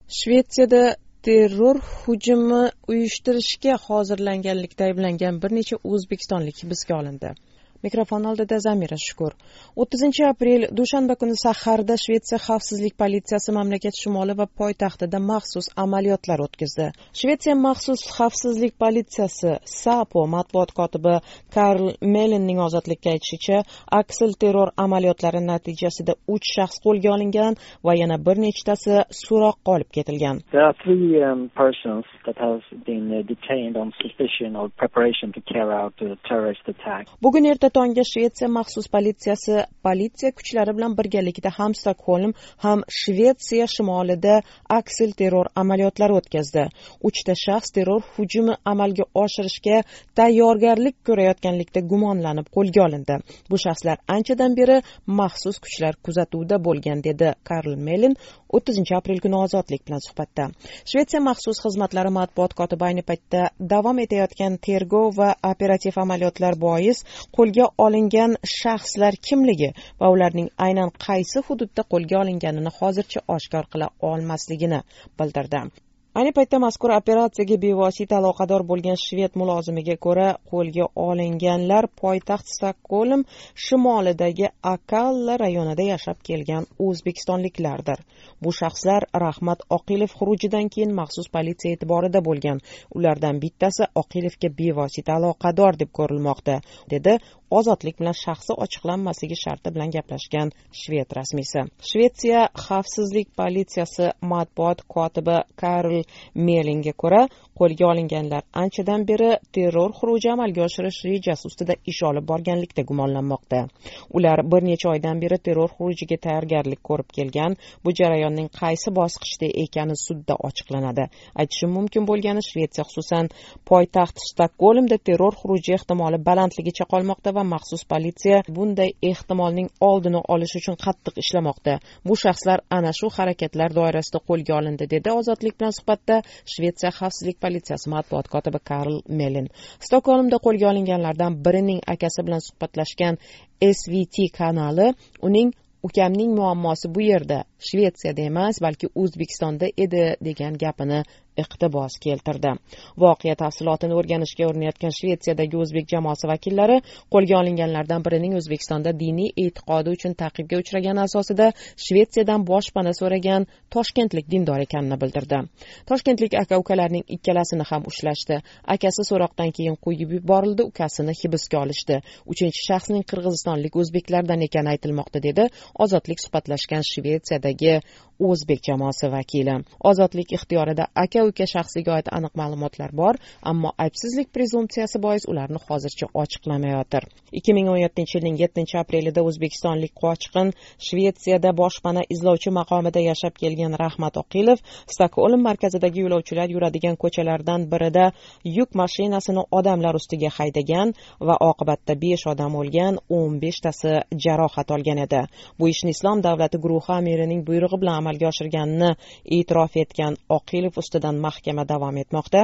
Shvetsiyada terror hujumi uyushtirishga hozirlanganlikda ayblangan bir necha o'zbekistonlik hibsga olindi. Mikrofon oldida Zamira Shukur. 30 aprel dushanba kuni saharda Shvetsiya xavfsizlik politsiyasi mamlakat shimoli va poytaxtida maxsus amaliyotlar o'tkazdi. Shvetsiya maxsus xavfsizlik politsiyasi SAPO matbuot kotibi Karl Melinning ozodlikka aytishicha, aksil terror amaliyotlari natijasida 3 shaxs qo'lga olingan va yana bir nechtasi so'roqqa olib ketilgan. There are three persons that have been detained on suspicion of preparation to carry out a terrorist attack. Bugun erta tongga Shvetsiya maxsus politsiyasi politsiya kuchlari bilan birgalikda ham Stokgolm, ham Shvetsiya shimolida aksil terror amaliyotlari o'tkazdi. 3 ta shaxs terror hujumi amalga oshirishga tayyorgarlik ko'rayotganlikda gumonlanib qo'lga olindi. Bu shaxslar anchadan beri maxsus kuchlar kuzatuvida bo'lgan, dedi Karl Melin 30 aprel kuni ozodlik bilan suhbatda. Shvetsiya maxsus xizmatlari matbuot kotibi ayni paytda davom etayotgan tergov va operativ amaliyotlar bois qo'lga olingan shaxslar kimligi va ularning aynan qaysi hududda qo'lga olinganini hozircha oshkor qila olmasligini bildirdi. Ayni paytda mazkur operatsiyaga bevosita aloqador bo'lgan shved mulozimiga ko'ra, qo'lga olinganlar poytaxt Stokgolm shimolidagi Akalla rayonida yashab kelgan o'zbekistonliklardir. Bu shaxslar Rahmat Oqilov xurujidan keyin maxsus politsiya e'tiborida bo'lgan. Ulardan bittasi Oqilovga bevosita aloqador deb ko'rilmoqda, dedi ozodlik bilan shaxsi ochiqlanmasligi sharti bilan gaplashgan shved rasmiysi. Shvetsiya xavfsizlik politsiyasi matbuot kotibi Karl Melingga ko'ra, qo'lga olinganlar anchadan beri terror xuruji amalga oshirish rejasi ustida ish olib borganlikda gumonlanmoqda. Ular bir necha oydan beri terror xurujiga tayyorgarlik ko'rib kelgan. Bu jarayonning qaysi bosqichda ekani sudda ochiqlanadi. Aytishim mumkin bo'lgani, Shvetsiya xususan poytaxt Stokgolmda terror xuruji ehtimoli balandligicha qolmoqda va maxsus politsiya bunday ehtimolning oldini olish uchun qattiq ishlamoqda. Bu shaxslar ana shu harakatlar doirasida qo'lga olindi, dedi ozodlik bilan suhbatda Shvetsiya xavfsizlik politsiyasi matbuot kotibi Karl Melin. Stokgolmda qo'lga olinganlardan birining akasi bilan suhbatlashgan SVT kanali uning "Ukamning muammosi bu yerda, Shvetsiyada emas, balki O'zbekistonda edi" degan gapini iqtibos keltirdi. Voqea tafsilotini o'rganishga urinayotgan Shvetsiyadagi o'zbek jamoasi vakillari qo'lga olinganlardan birining O'zbekistonda diniy e'tiqodi uchun ta'qibga uchragani asosida Shvetsiyadan boshpana so'ragan toshkentlik dindor ekanini bildirdi. Toshkentlik aka-ukalarning ikkalasini ham ushlashdi. Akasi so'roqdan keyin qo'yib yuborildi, ukasini hibsga olishdi. 3-shaxsning qirg'izistonlik o'zbeklardan ekani aytilmoqda, dedi ozodlik suhbatlashgan Shvetsiyadagi o'zbek jamoasi vakili. Ozodlik ixtiyorida aka-uka shaxsiga oid aniq ma'lumotlar bor, ammo aybsizlik prezumpsiyasi bois ularni hozircha ochiqlamayotir. 2017-yilning 7-aprelida o'zbekistonlik qochqin Shvetsiyada boshpana izlovchi maqomida yashab kelgan Rahmat Oqilov Stokgolm markazidagi yo'lovchilar yuradigan ko'chalardan birida yuk mashinasini odamlar ustiga haydagan va oqibatda 5 odam o'lgan, 15 tasi jarohat olgan edi. Bu ishni Islom davlati guruhi amirining buyrug'i bilan amalga oshirganini e'tirof etgan Oqilov ustidan mahkama davom etmoqda.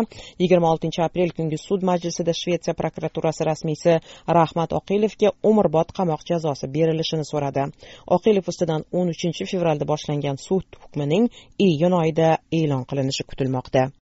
26 aprel kungi sud majlisida Shvetsiya prokuraturasi rasmiysi Rahmat Oqilovga umrbod qamoq jazosi berilishini so'radi. Oqilov ustidan 13 fevralda boshlangan sud hukmining iyun oyida e'lon qilinishi kutilmoqda.